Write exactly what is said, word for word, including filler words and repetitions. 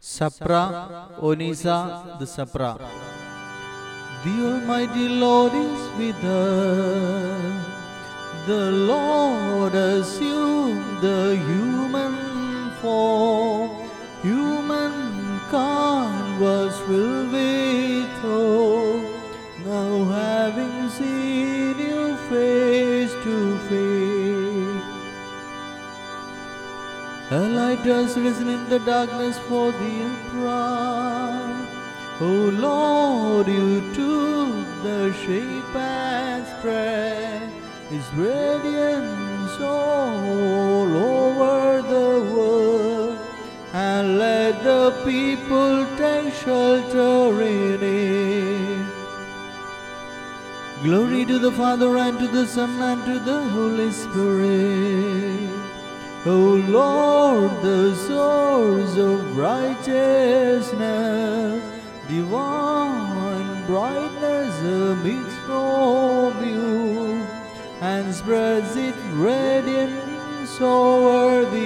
Sapra, Onisa, the Sapra. The Almighty Lord is with us. The Lord assumed the human form. Humankind was filled with hope. Now having seen you face to face, a light has risen in the darkness for the upright. O Lord, you took the shape and spread His radiance all over the world, and let the people take shelter in it. Glory to the Father, and to the Son, and to the Holy Spirit. O Lord, the source of righteousness, divine brightness emits from you, and spreads its radiance over